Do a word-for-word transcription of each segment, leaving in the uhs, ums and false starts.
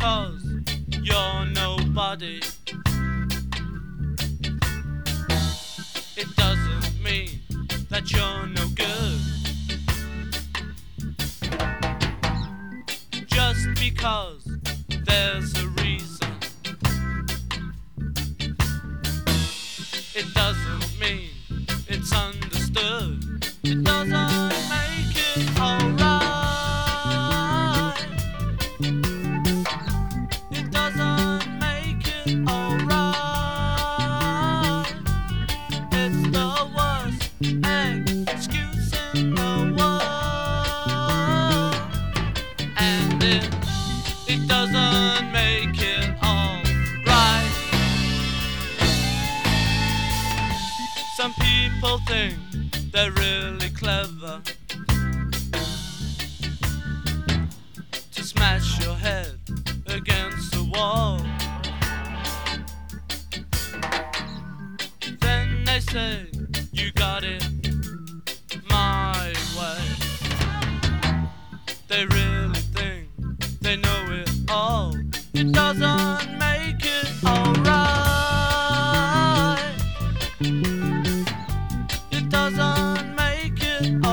because you're nobody, it doesn't mean that you're no good. Just because there's a reason, it doesn't mean it's understood. It doesn't make it alright. It doesn't make it alright. It's the worst excuse in the world, and it it doesn't make it alright. Some people think they're really clever to smash your head against the wall. Then they say you got it my way. They really think they know it all. It doesn't make it alright. It doesn't make it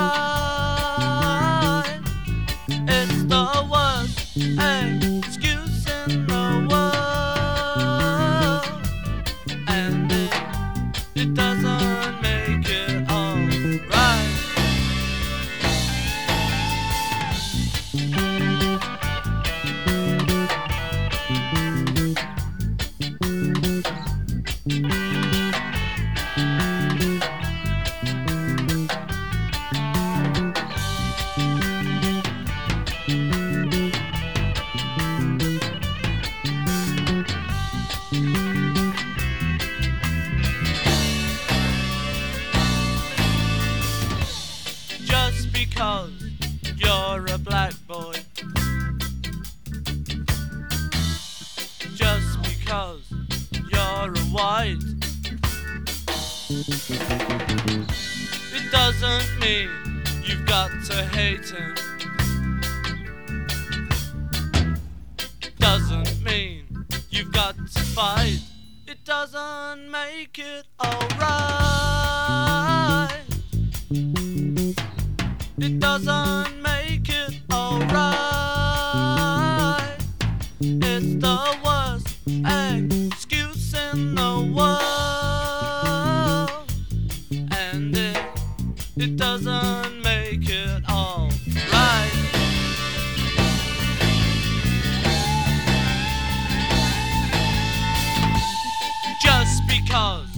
alright. It's the worst excuse in the world, and it, it doesn't make it alright. Just because you're a black boy, just because you're a white, it doesn't mean you've got to hate him. Doesn't mean you've got to fight. It doesn't make it alright. It doesn't make it alright. It's the worst excuse in the world, and it, it doesn't make it alright. Just because